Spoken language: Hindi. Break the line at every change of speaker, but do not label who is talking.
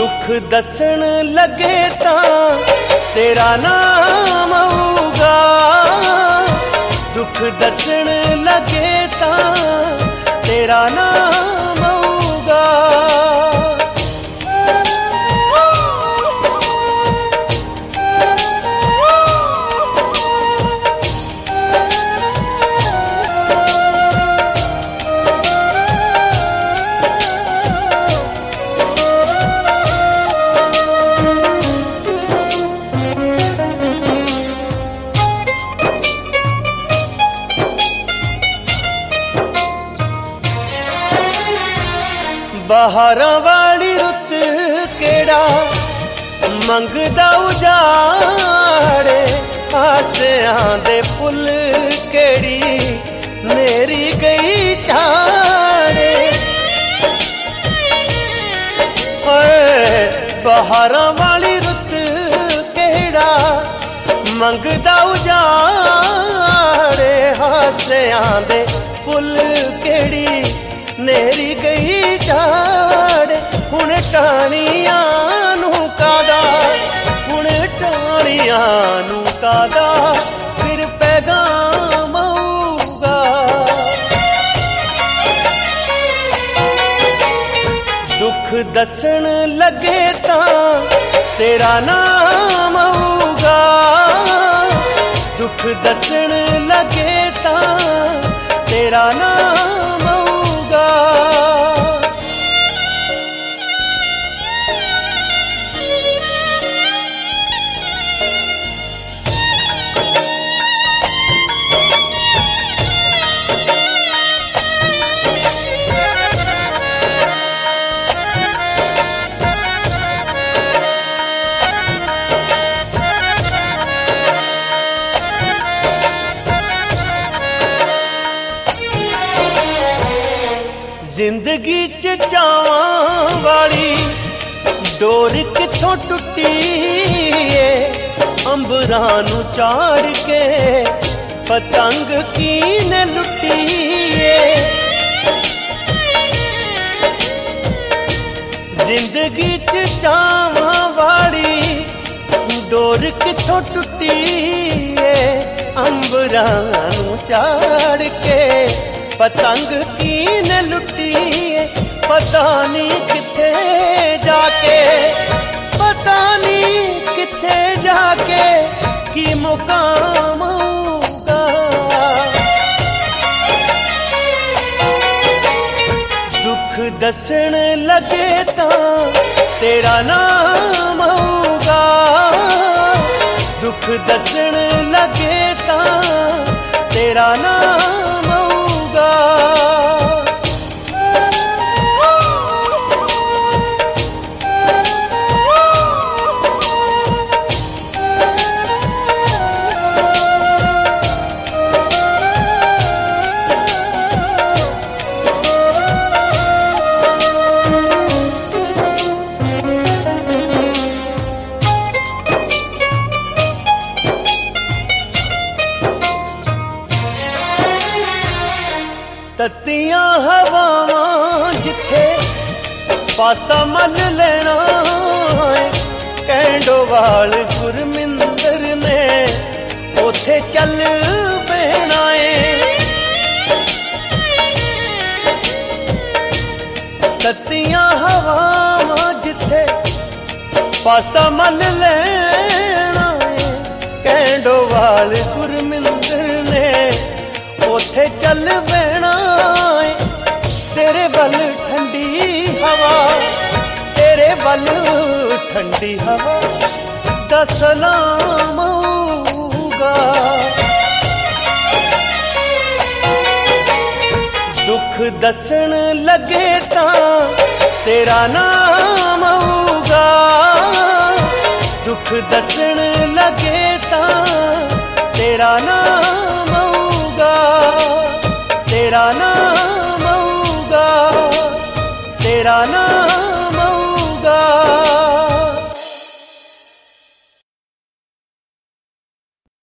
दुख दसन लगे तां तेरा नाम आऊगा, दुख दसन लगे तां तेरा नाम आऊगा। बहारां वाली रुत केड़ा मंगदा उजाड़े, आसियां दे फुल केड़ी मेरी गई झाड़े। बहारां वाली रुत केड़ा मंगदा उजाड़े, आसियां दे फुल केड़ी नेरी गई झाड़े। हुण टाणियां नू कादा, हुण टाणियां नू कादा फिर पैगाम आऊगा। दुख दसन लगे तां तेरा नाम आऊगा, दुख दसन लगे तां तेरा नाम आऊगा। जिंदगी च चावां वाली डोर किथों टुटी है, अंबरां नू चाड़ के पतंग कीने लुटी है। जिंदगी च चावां वाली डोर किथों टुटी है, अंबरां नू चाड़ के पतंग कीने लुटी है। पता नहीं किथे जाके, पता नहीं किथे जाके की मुकाम आऊगा। दुख दसन लगे तां तेरा नाम आऊगा, दुख दसन लगे तां तेरा नाम आऊगा। तत्तियां हवावां जिथे पासा मल लेना है, कैंडोवाल गुरमिंदर ने उथे चल बहना है। तत्तियां हवावां जिथे पासा मल लेना है, कैंडोवाल गुरमिंदर ने उथे चल बहना है। तेरे बल ठंडी हवा, तेरे बल ठंडी हवा दा सलाम आऊगा। दुख दसन लगे तां तेरा नाम आऊगा, दुख दसन